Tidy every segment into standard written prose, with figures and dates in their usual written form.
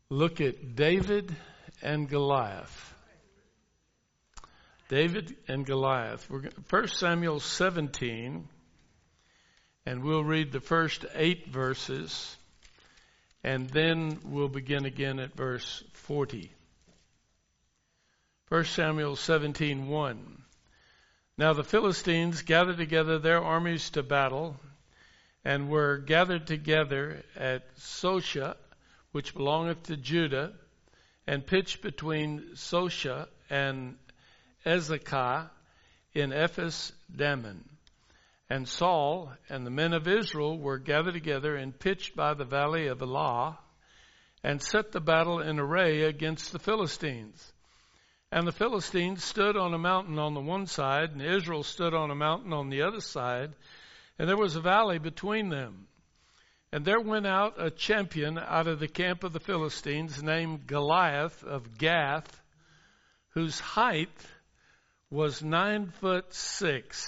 look at David and Goliath. David and Goliath. 1 Samuel 17, and we'll read the first 8 verses, and then we'll begin again at verse 40. 1 Samuel 17:1. Now the Philistines gathered together their armies to battle, and were gathered together at Sosha, which belongeth to Judah, and pitched between Sosha and Ezekah in Ephes Dammim. And Saul and the men of Israel were gathered together and pitched by the valley of Elah, and set the battle in array against the Philistines. And the Philistines stood on a mountain on the one side, and Israel stood on a mountain on the other side, and there was a valley between them. And there went out a champion out of the camp of the Philistines, named Goliath of Gath, whose height was 9'6".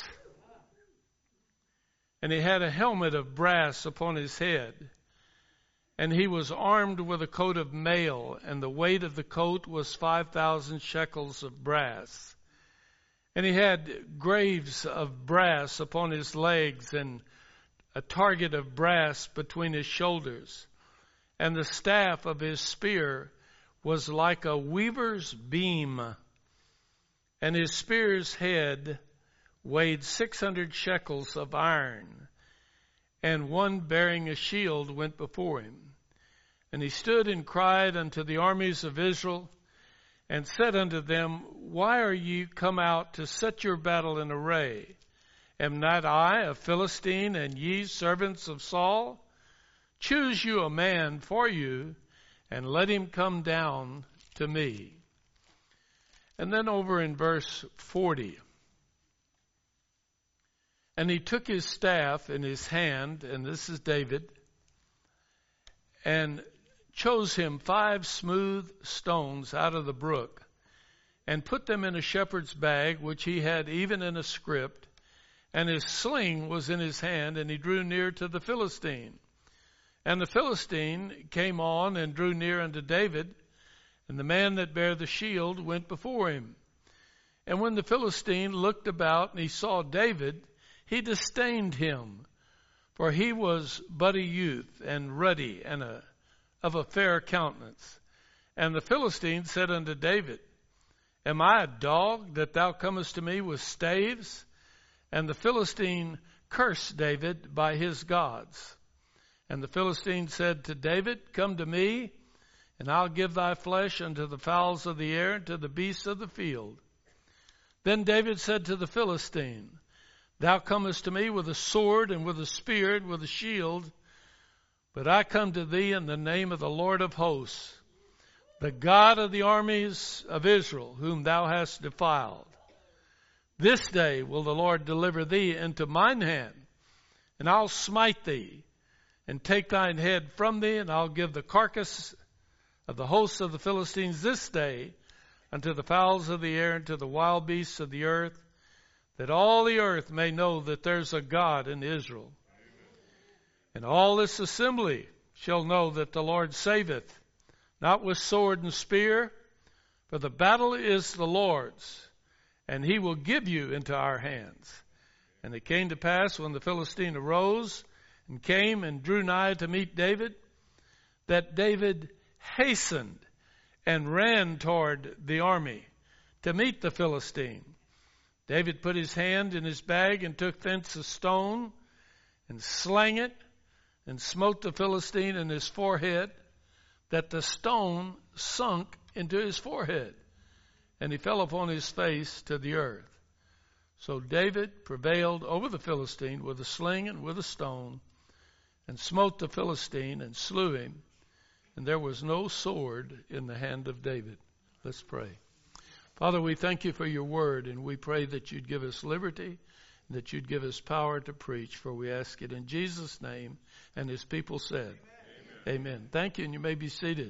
And he had a helmet of brass upon his head. And he was armed with a coat of mail, and the weight of the coat was 5,000 shekels of brass. And he had graves of brass upon his legs, and a target of brass between his shoulders. And the staff of his spear was like a weaver's beam. And his spear's head weighed 600 shekels of iron. And one bearing a shield went before him. And he stood and cried unto the armies of Israel, and said unto them, Why are ye come out to set your battle in array? Am not I a Philistine, and ye servants of Saul? Choose you a man for you, and let him come down to me. And then over in verse 40. And he took his staff in his hand, and this is David, and chose him 5 smooth stones out of the brook, and put them in a shepherd's bag, which he had even in a scrip, and his sling was in his hand, and he drew near to the Philistine. And the Philistine came on and drew near unto David, and the man that bare the shield went before him. And when the Philistine looked about and he saw David, he disdained him, for he was but a youth, and ruddy, and of a fair countenance. And the Philistine said unto David, Am I a dog that thou comest to me with staves? And the Philistine cursed David by his gods. And the Philistine said to David, Come to me, and I'll give thy flesh unto the fowls of the air, and to the beasts of the field. Then David said to the Philistine, Thou comest to me with a sword, and with a spear, and with a shield, but I come to thee in the name of the Lord of hosts, the God of the armies of Israel, whom thou hast defiled. This day will the Lord deliver thee into mine hand, and I'll smite thee, and take thine head from thee, and I'll give the carcass of the hosts of the Philistines this day unto the fowls of the air, and to the wild beasts of the earth, that all the earth may know that there's a God in Israel. And all this assembly shall know that the Lord saveth, not with sword and spear, for the battle is the Lord's, and he will give you into our hands. And it came to pass, when the Philistine arose and came and drew nigh to meet David, that David hastened and ran toward the army to meet the Philistine. David put his hand in his bag and took thence a stone and slang it, and smote the Philistine in his forehead, that the stone sunk into his forehead, and he fell upon his face to the earth. So David prevailed over the Philistine with a sling and with a stone, and smote the Philistine and slew him, and there was no sword in the hand of David. Let's pray. Father, we thank you for your word, and we pray that you'd give us liberty, and that you'd give us power to preach, for we ask it in Jesus' name. And his people said, Amen. Thank you, and you may be seated.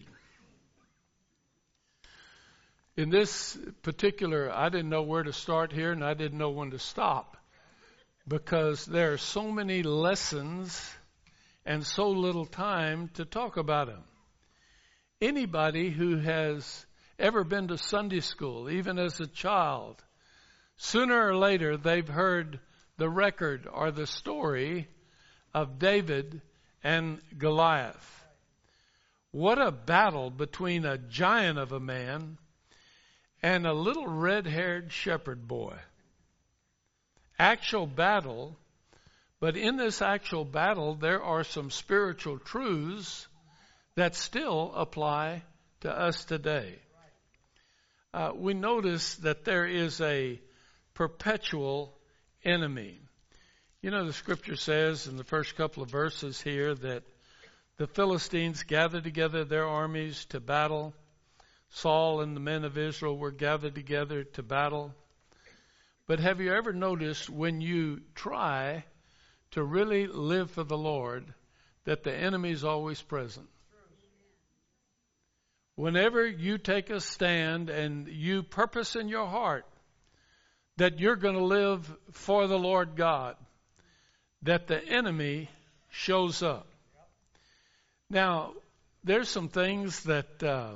In this particular, I didn't know where to start here, and I didn't know when to stop, because there are so many lessons and so little time to talk about them. Anybody who has ever been to Sunday school, even as a child, sooner or later they've heard the record or the story of David and Goliath. What a battle between a giant of a man and a little red-haired shepherd boy. Actual battle, but in this actual battle there are some spiritual truths that still apply to us today. We notice that there is a perpetual enemy. You know, the scripture says in the first couple of verses here that the Philistines gathered together their armies to battle. Saul and the men of Israel were gathered together to battle. But have you ever noticed when you try to really live for the Lord that the enemy is always present? Whenever you take a stand and you purpose in your heart that you're going to live for the Lord God, that the enemy shows up. Now, there's some things that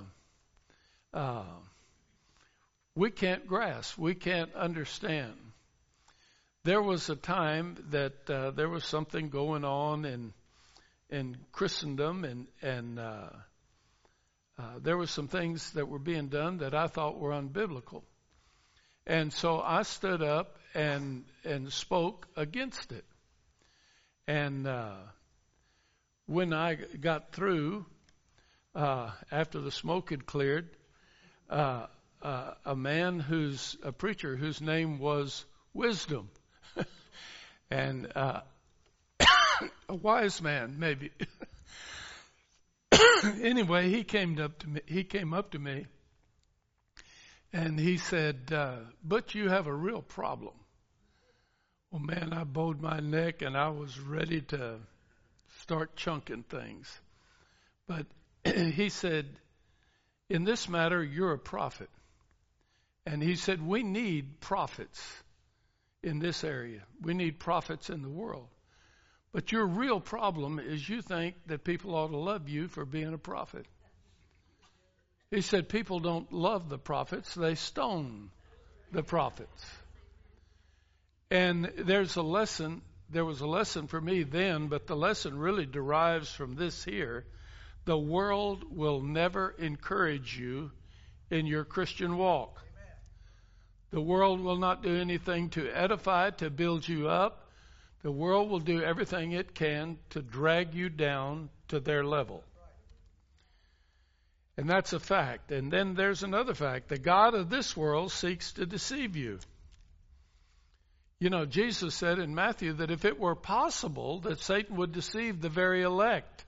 we can't grasp, we can't understand. There was a time that there was something going on in Christendom, and there were some things that were being done that I thought were unbiblical. And so I stood up and spoke against it. And when I got through, after the smoke had cleared, a preacher whose name was Wisdom, and a wise man maybe. Anyway, he came up to me, and he said, "But you have a real problem." Well, man, I bowed my neck and I was ready to start chunking things. But he said, "In this matter, you're a prophet." And he said, "We need prophets in this area. We need prophets in the world. But your real problem is you think that people ought to love you for being a prophet." He said, "People don't love the prophets, they stone the prophets." And there was a lesson for me then, but the lesson really derives from this here. The world will never encourage you in your Christian walk. Amen. The world will not do anything to edify, to build you up. The world will do everything it can to drag you down to their level. And that's a fact. And then there's another fact. The God of this world seeks to deceive you. You know, Jesus said in Matthew that if it were possible that Satan would deceive the very elect.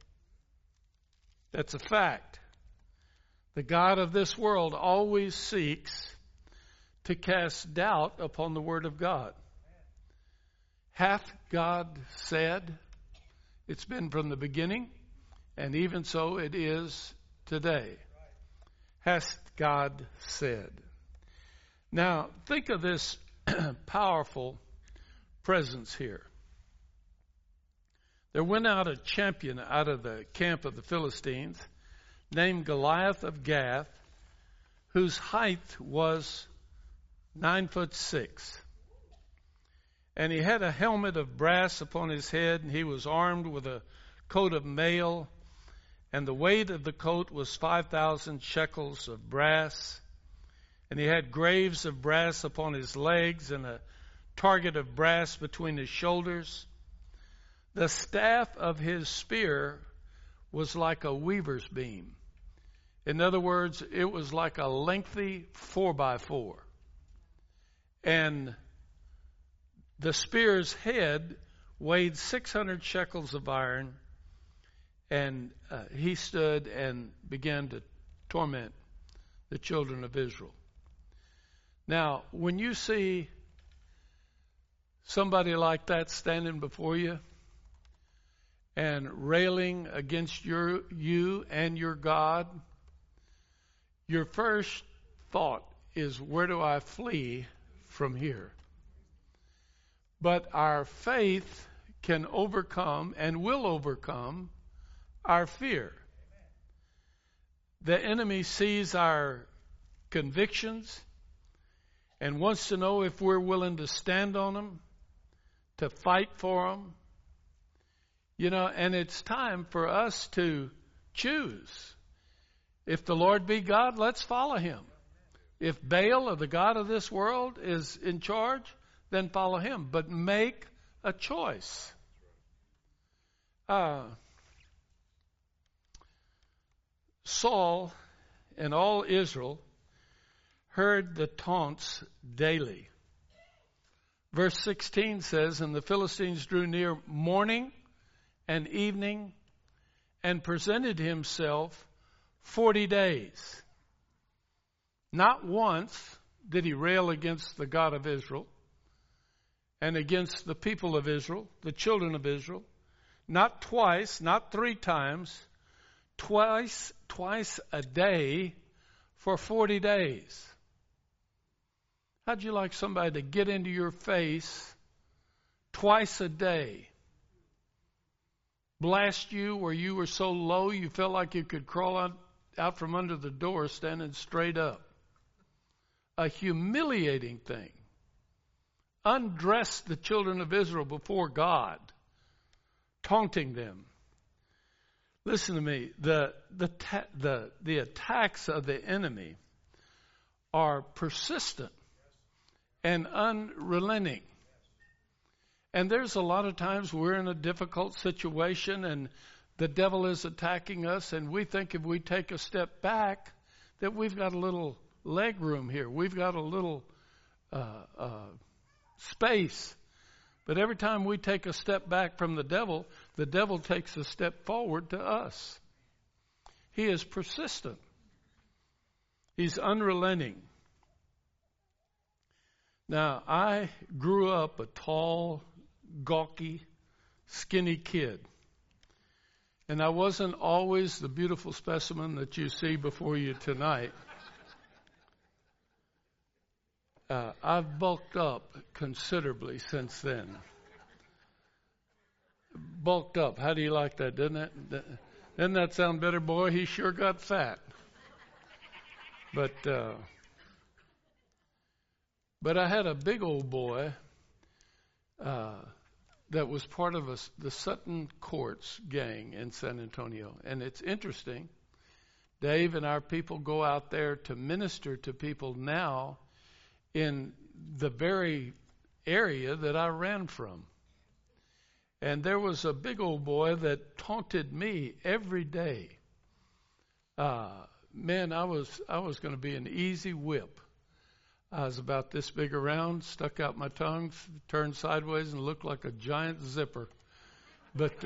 That's a fact. The God of this world always seeks to cast doubt upon the Word of God. Hath God said? It's been from the beginning, and even so it is today. Hath God said? Now, think of this powerful presence here. There went out a champion out of the camp of the Philistines named Goliath of Gath, whose height was 9'6". And he had a helmet of brass upon his head, and he was armed with a coat of mail, and the weight of the coat was 5,000 shekels of brass. And he had graves of brass upon his legs and a target of brass between his shoulders. The staff of his spear was like a weaver's beam. In other words, it was like a lengthy 4x4. And the spear's head weighed 600 shekels of iron, and he stood and began to torment the children of Israel. Now, when you see somebody like that standing before you and railing against you and your God, your first thought is, where do I flee from here? But our faith can overcome and will overcome our fear. The enemy sees our convictions and wants to know if we're willing to stand on them, to fight for them. You know, and it's time for us to choose. If the Lord be God, let's follow him. If Baal or the god of this world is in charge, then follow him. But make a choice. Saul and all Israel heard the taunts daily. Verse 16 says, and the Philistines drew near morning and evening and presented himself 40 days. Not once did he rail against the God of Israel and against the people of Israel, the children of Israel. Not twice, not 3 times, twice a day for 40 days. How'd you like somebody to get into your face twice a day? Blast you where you were so low you felt like you could crawl out from under the door standing straight up. A humiliating thing. Undressed the children of Israel before God, taunting them. Listen to me. The attacks of the enemy are persistent and unrelenting. And there's a lot of times we're in a difficult situation and the devil is attacking us, and we think if we take a step back that we've got a little leg room here. We've got a little space. But every time we take a step back from the devil takes a step forward to us. He is persistent. He's unrelenting. Now, I grew up a tall, gawky, skinny kid. And I wasn't always the beautiful specimen that you see before you tonight. I've bulked up considerably since then. Bulked up. How do you like that, doesn't it? Doesn't that sound better, boy? He sure got fat. But I had a big old boy that was part of the Sutton Courts gang in San Antonio. And it's interesting. Dave and our people go out there to minister to people now in the very area that I ran from. And there was a big old boy that taunted me every day. Man, I was going to be an easy whip. I was about this big around, stuck out my tongue, turned sideways, and looked like a giant zipper. But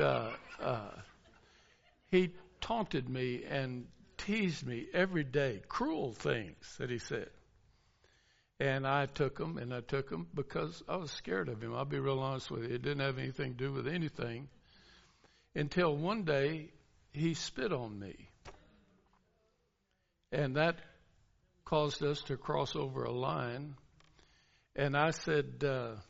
he taunted me and teased me every day. Cruel things that he said. And I took them because I was scared of him. I'll be real honest with you. It didn't have anything to do with anything until one day he spit on me. And that caused us to cross over a line. And I said,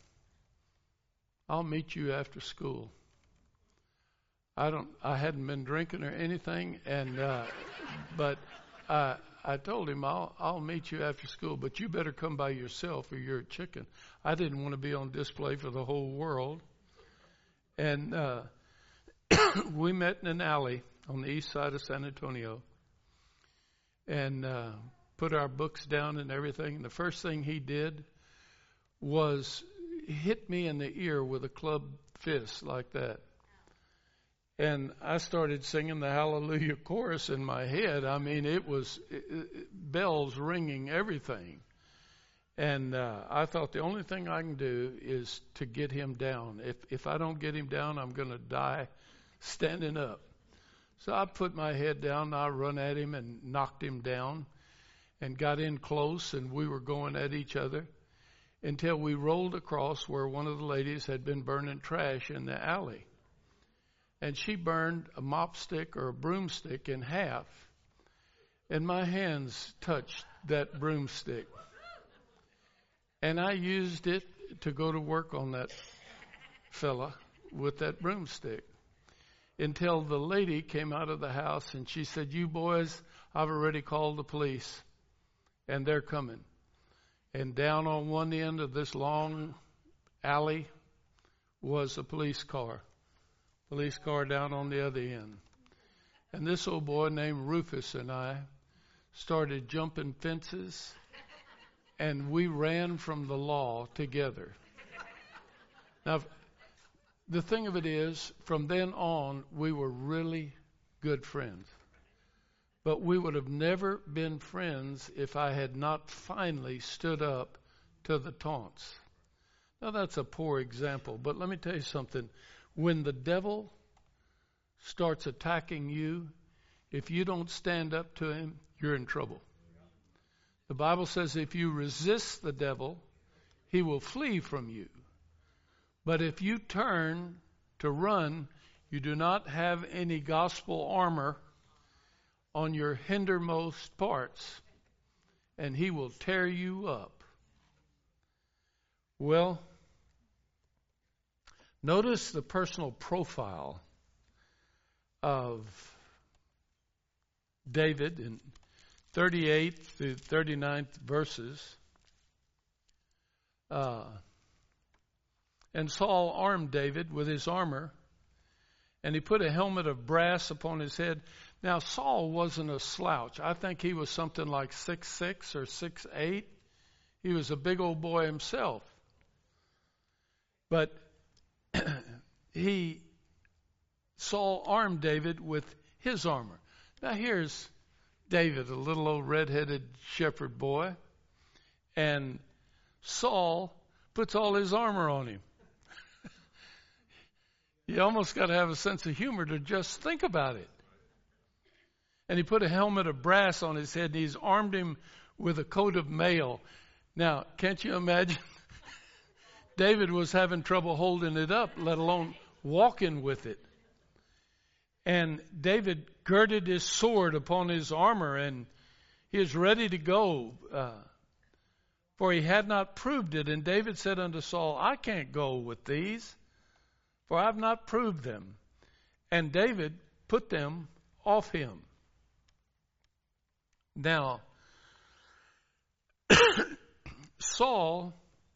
I'll meet you after school. I hadn't been drinking or anything, and but I told him, I'll meet you after school, but you better come by yourself or you're a chicken. I didn't want to be on display for the whole world. And we met in an alley on the east side of San Antonio and put our books down and everything. And the first thing he did was hit me in the ear with a club fist like that. And I started singing the Hallelujah chorus in my head. I mean, it was bells ringing, everything. And I thought the only thing I can do is to get him down. If I don't get him down, I'm going to die standing up. So I put my head down, and I run at him and knocked him down and got in close, and we were going at each other until we rolled across where one of the ladies had been burning trash in the alley. And she burned a mop stick or a broomstick in half. And my hands touched that broomstick. And I used it to go to work on that fella with that broomstick. until the lady came out of the house and she said, "You boys, I've already called the police and they're coming." And down on one end of this long alley was a police car down on the other end. And this old boy named Rufus and I started jumping fences, and we ran from the law together. Now, the thing of it is, from then on, we were really good friends. But we would have never been friends if I had not finally stood up to the taunts. Now, that's a poor example, but let me tell you something. When the devil starts attacking you, if you don't stand up to him, you're in trouble. The Bible says if you resist the devil, he will flee from you. But if you turn to run, you do not have any gospel armor on your hindermost parts, and he will tear you up. Well, notice the personal profile of David in 38 through 39 verses. And Saul armed David with his armor, and he put a helmet of brass upon his head. Now, Saul wasn't a slouch. I think he was something like 6'6" or 6'8". He was a big old boy himself. But Saul armed David with his armor. Now, here's David, a little old red-headed shepherd boy, and Saul puts all his armor on him. You almost got to have a sense of humor to just think about it. And he put a helmet of brass on his head, and he's armed him with a coat of mail. Now, can't you imagine? David was having trouble holding it up, let alone walking with it. And David girded his sword upon his armor, and he was ready to go, for he had not proved it. And David said unto Saul, I can't go with these, for I have not proved them. And David put them off him. Now, Saul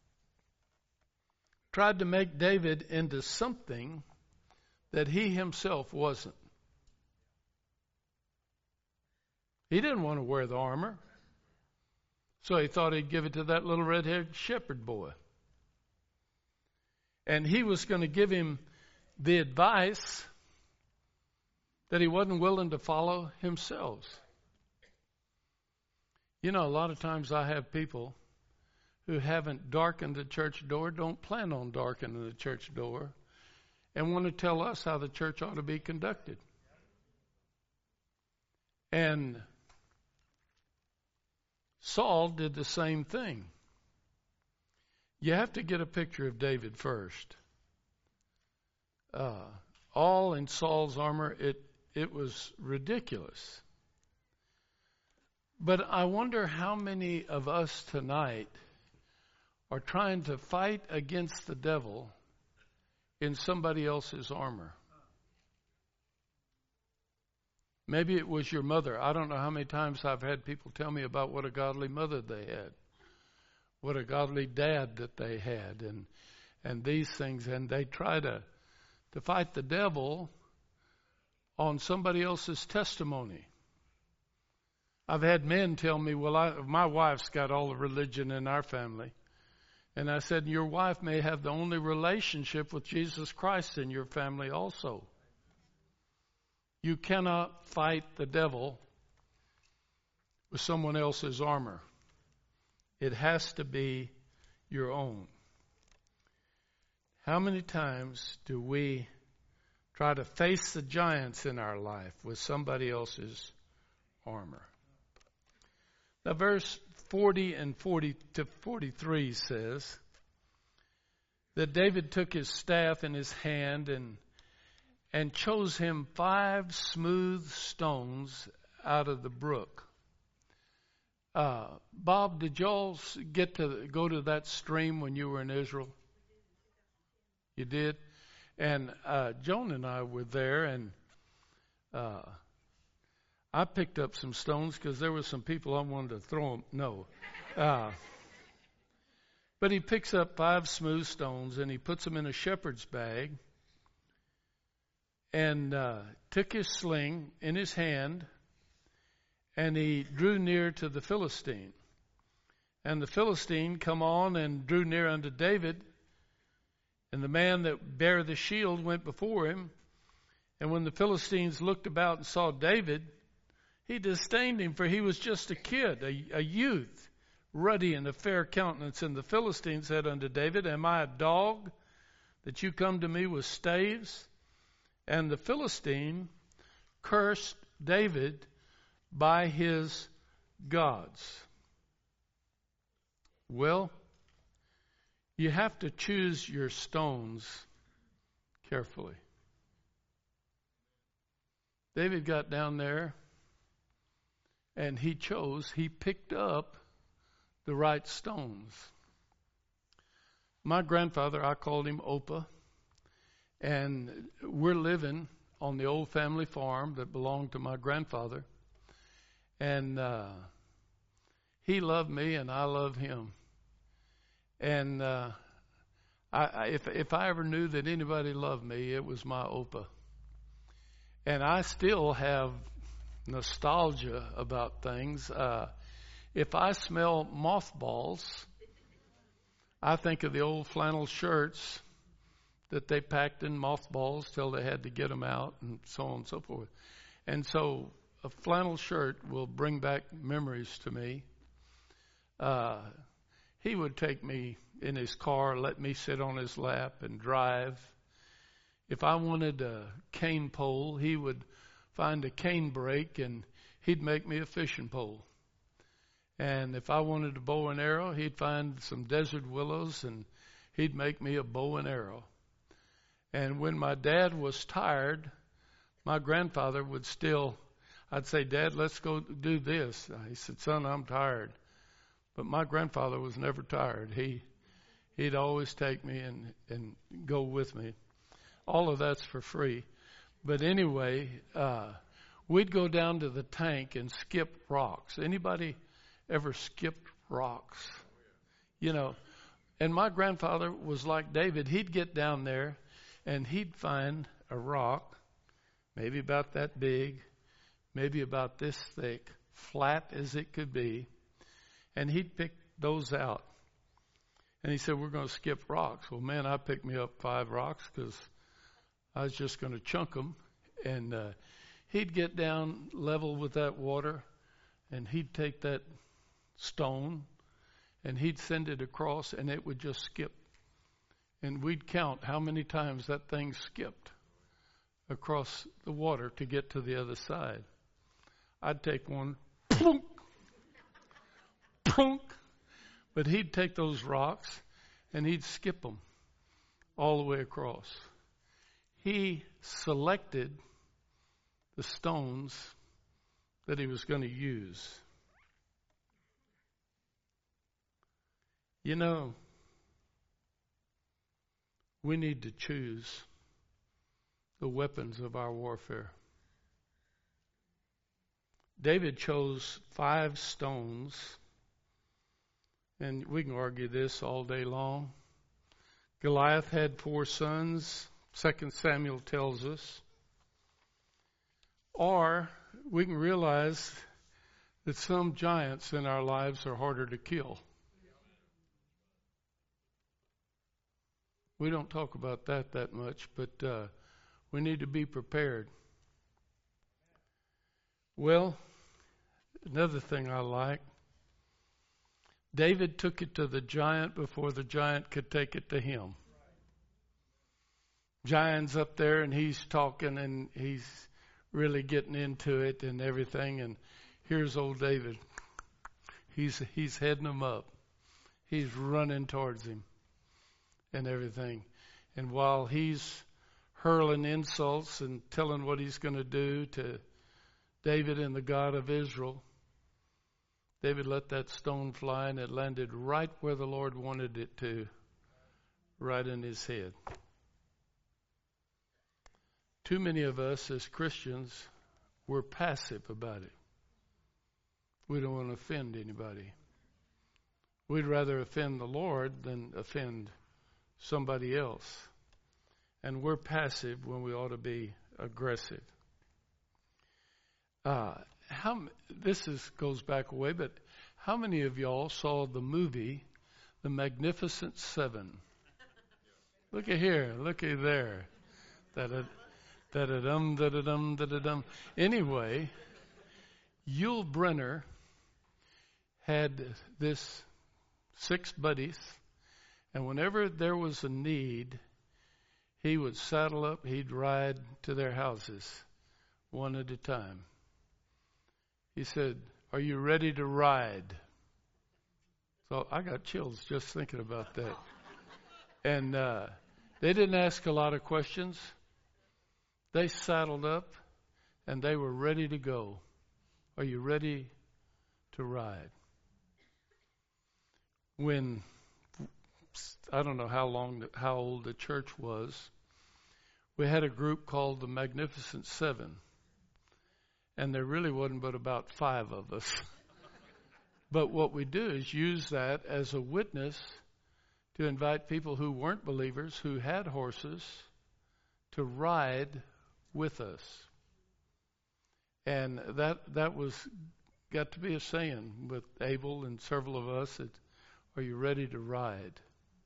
tried to make David into something that he himself wasn't. He didn't want to wear the armor, so he thought he'd give it to that little red-haired shepherd boy. And he was going to give him the advice that he wasn't willing to follow himself. You know, a lot of times I have people who haven't darkened the church door, don't plan on darkening the church door, and want to tell us how the church ought to be conducted. And Saul did the same thing. You have to get a picture of David first. All in Saul's armor, it was ridiculous. But I wonder how many of us tonight are trying to fight against the devil in somebody else's armor. Maybe it was your mother. I don't know how many times I've had people tell me about what a godly mother they had, what a godly dad that they had, and these things. And they try to fight the devil on somebody else's testimony. I've had men tell me, well, my wife's got all the religion in our family. And I said, your wife may have the only relationship with Jesus Christ in your family also. You cannot fight the devil with someone else's armor. It has to be your own. How many times do we try to face the giants in our life with somebody else's armor? Now, verse 40 and 40 to 43 says that David took his staff in his hand and chose him 5 smooth stones out of the brook. Bob, did y'all get to go to that stream when you were in Israel? You did? And Joan and I were there, and I picked up some stones because there were some people I wanted to throw them. No. But he picks up 5 smooth stones and he puts them in a shepherd's bag and took his sling in his hand and he drew near to the Philistine. And the Philistine come on and drew near unto David. And the man that bare the shield went before him. And when the Philistines looked about and saw David, he disdained him, for he was just a kid, a youth, ruddy and of fair countenance. And the Philistine said unto David, Am I a dog that you come to me with staves? And the Philistine cursed David by his gods. Well, you have to choose your stones carefully. David got down there and he picked up the right stones. My grandfather, I called him Opa, and we're living on the old family farm that belonged to my grandfather. And he loved me and I loved him. And if I ever knew that anybody loved me, it was my Opa. And I still have nostalgia about things. If I smell mothballs, I think of the old flannel shirts that they packed in mothballs till they had to get them out and so on and so forth. And so a flannel shirt will bring back memories to me. He would take me in his car, let me sit on his lap and drive. If I wanted a cane pole, he would find a cane brake and he'd make me a fishing pole. And if I wanted a bow and arrow, he'd find some desert willows and he'd make me a bow and arrow. And when my dad was tired, my grandfather would I'd say, Dad, let's go do this. He said, Son, I'm tired. But my grandfather was never tired. He'd always take me and go with me. All of that's for free. But anyway, we'd go down to the tank and skip rocks. Anybody ever skipped rocks? You know, and my grandfather was like David. He'd get down there and he'd find a rock, maybe about that big, maybe about this thick, flat as it could be, and he'd pick those out. And he said, we're going to skip rocks. Well, man, I picked me up 5 rocks because I was just going to chunk them. And he'd get down level with that water, and he'd take that stone, and he'd send it across, and it would just skip. And we'd count how many times that thing skipped across the water to get to the other side. I'd take one, plunk, plunk, but he'd take those rocks and he'd skip them all the way across. He selected the stones that he was going to use. You know, we need to choose the weapons of our warfare. David chose 5 stones, and we can argue this all day long. Goliath had 4 sons, 2 Samuel tells us. Or we can realize that some giants in our lives are harder to kill. We don't talk about that much, but we need to be prepared. Well, another thing I like, David took it to the giant before the giant could take it to him. Giant's up there and he's talking and he's really getting into it and everything, and here's old David. He's heading him up. He's running towards him and everything. And while he's hurling insults and telling what he's going to do to David and the God of Israel, David let that stone fly and it landed right where the Lord wanted it to, right in his head. Too many of us as Christians we're passive about it. We don't want to offend anybody. We'd rather offend the Lord than offend somebody else. And we're passive when we ought to be aggressive. Goes back a way, but how many of y'all saw the movie The Magnificent Seven? Look at here, look at there. Da-da-dum, da-da-dum, da-da-dum. Anyway, Yul Brynner had this 6 buddies, and whenever there was a need, he would saddle up, he'd ride to their houses one at a time. He said, "Are you ready to ride?" So I got chills just thinking about that. And they didn't ask a lot of questions. They saddled up, and they were ready to go. Are you ready to ride? When, I don't know how old the church was, we had a group called the Magnificent Seven. And there really wasn't but about 5 of us. But what we do is use that as a witness to invite people who weren't believers, who had horses, to ride with us. And that was got to be a saying with Abel and several of us. Are you ready to ride?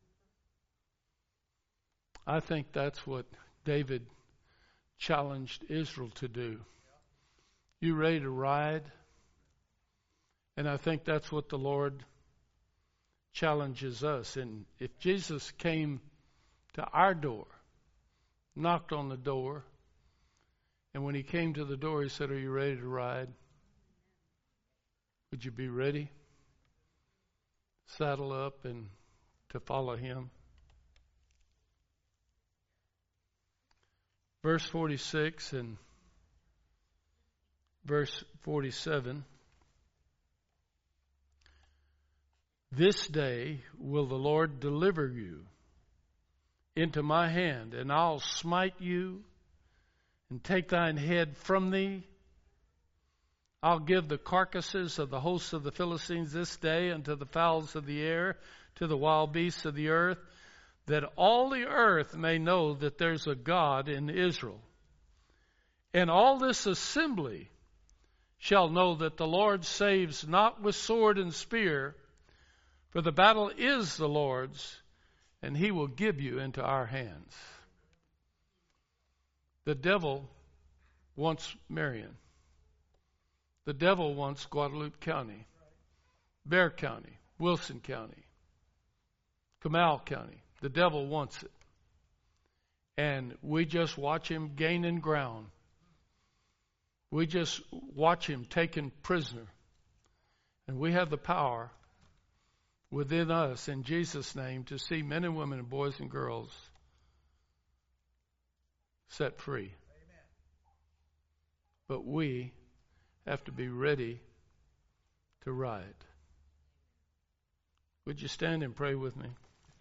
I think that's what David challenged Israel to do. You ready to ride? And I think that's what the Lord challenges us. And if Jesus came to our door, knocked on the door, and when he came to the door, he said, "Are you ready to ride?" Would you be ready? Saddle up and to follow him. Verse 46 and verse 47. This day will the Lord deliver you into my hand, and I'll smite you and take thine head from thee. I'll give the carcasses of the hosts of the Philistines this day unto the fowls of the air, to the wild beasts of the earth, that all the earth may know that there's a God in Israel. And all this assembly shall know that the Lord saves not with sword and spear, for the battle is the Lord's, and he will give you into our hands. The devil wants Marion. The devil wants Guadalupe County, Bexar County, Wilson County, Comal County. The devil wants it. And we just watch him gaining ground. We just watch him taken prisoner. And we have the power within us, in Jesus' name, to see men and women and boys and girls set free. Amen. But we have to be ready to ride. Would you stand and pray with me?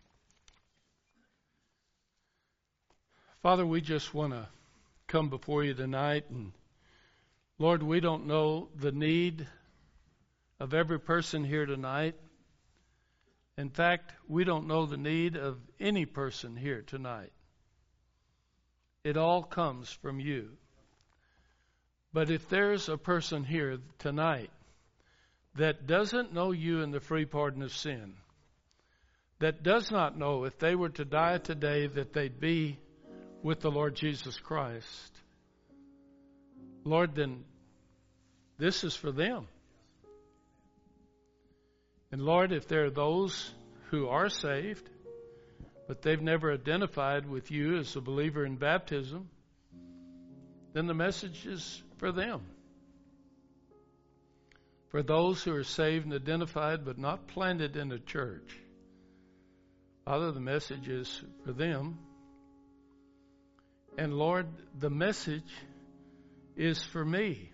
Father, we just want to come before you tonight, and Lord, we don't know the need of every person here tonight. In fact, we don't know the need of any person here tonight. It all comes from you. But if there's a person here tonight that doesn't know you in the free pardon of sin, that does not know if they were to die today that they'd be with the Lord Jesus Christ, Lord, then this is for them. And Lord, if there are those who are saved, but they've never identified with you as a believer in baptism, then the message is for them. For those who are saved and identified but not planted in a church, Father, the message is for them. And Lord, the message is for me.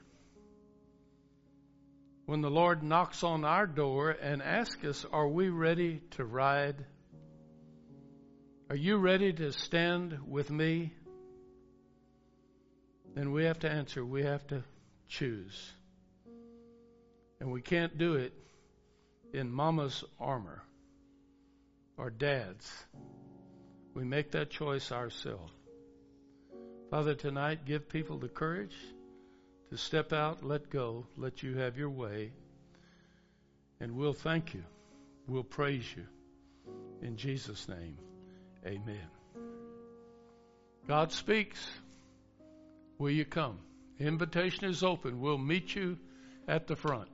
When the Lord knocks on our door and asks us, are we ready to ride? Are you ready to stand with me? Then we have to answer. We have to choose. And we can't do it in mama's armor or dad's. We make that choice ourselves. Father, tonight, give people the courage to step out, let go, let you have your way. And we'll thank you. We'll praise you. In Jesus' name, amen. God speaks. Will you come? Invitation is open. We'll meet you at the front.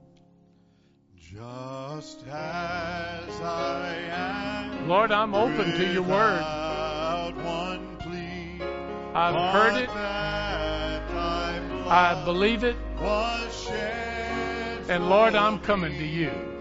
Just as I am, Lord, I'm open to your word. One plea, I've heard it. I believe it. Was shed And Lord, I'm coming to you.